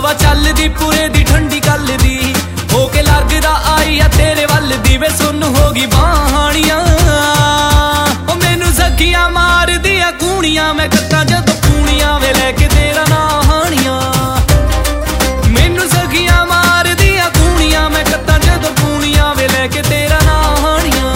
हवा चलदी पूरे दी ठंडी गल दी होके लगदा आई आ तेरे वल दी वे सुन होगी बाहानियां ओ मैनू सखियां मार दिया कूणियां मैं कत्ता जदों कूणियां वे लैके तेरा ना हानियां मैनू सखियां मार दिया कूणियां मैं कत्ता जदों कूणियां वे लैके तेरा ना हानियां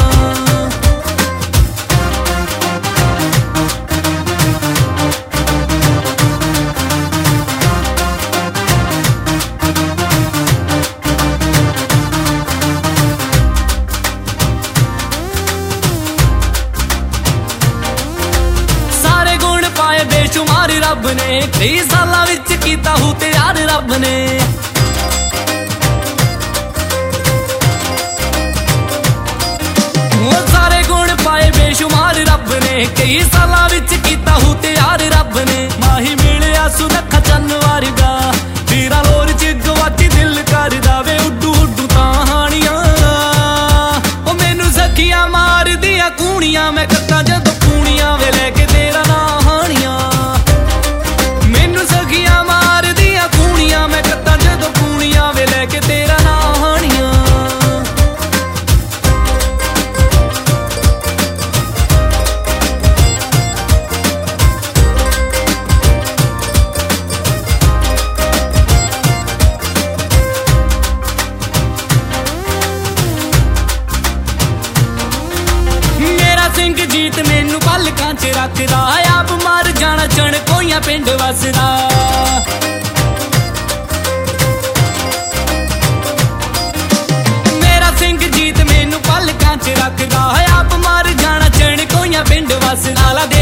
बेशुमार रब ने कई सालां विच कीता हूं ते यार रब ने सारे गुण पाए बेशुमार रब ने कई सालां विच कीता हूं ते यार रब ने माही मिलिया सुनखा चन्न वर्गा तेरा लोर च गवाती दिल करदा वे उड्डू उड्डू ताहानियां ओ मैनू सखियां मार दिया कूणियां मैं कत्ता जदों कूणियां वे लैके तेरा ना हानियां मैनू सखियां मार दिया कूणियां मैं कत्ता जदों कूणियां वे लैके तेरा ना हानियां सिंह जीत मैनू पलकां च रखदा आप मर जाना चण कोइयां पिंड वसदा मेरा सिंह जीत मैनू पलकां च रखदा आप मर जाना चण कोइयां पिंड वसदा